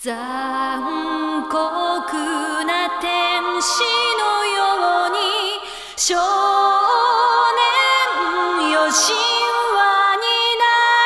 残酷な天使のように少年よ神話にな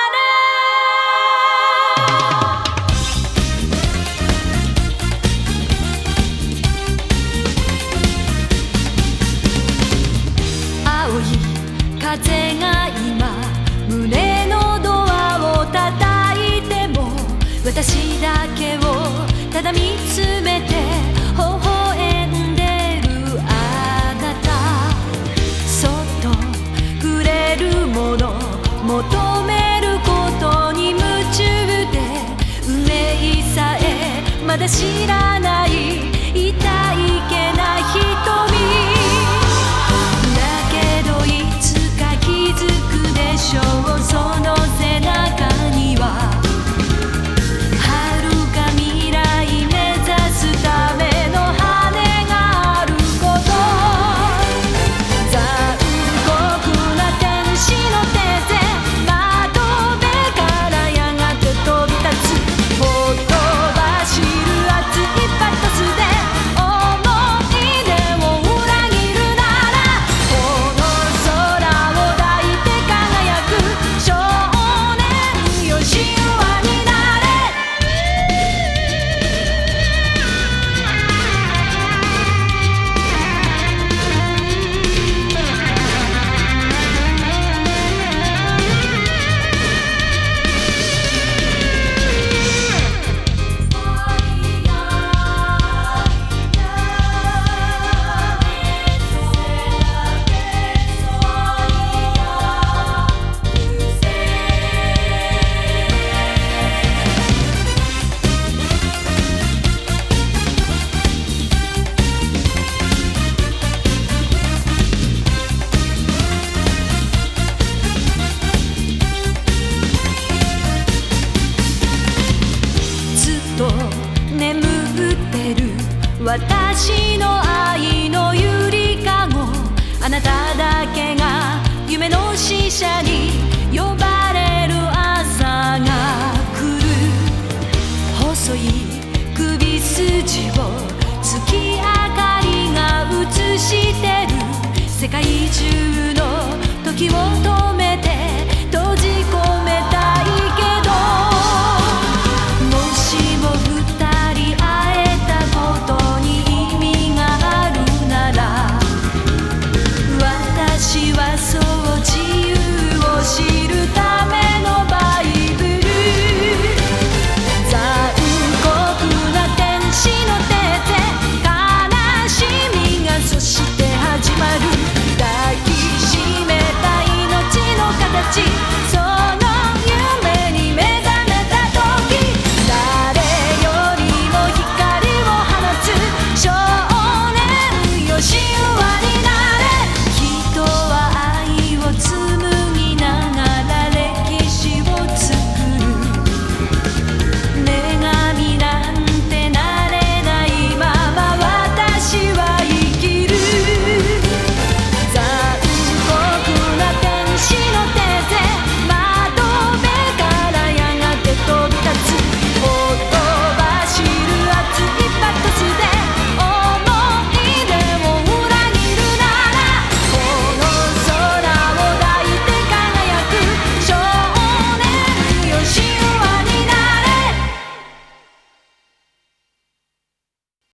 れ。青い風が今胸のドアを叩いても私だけをただ見つめて微笑んでるあなた。そっと触れるもの求めることに夢中で運命さえまだ知らない痛いけな瞳だけどいつか気づくでしょう。その背中には眠ってる私の愛のゆりかご。あなただけが夢の使者に呼ばれる朝が来る。細い首筋を月明かりが映してる。世界中の時を止め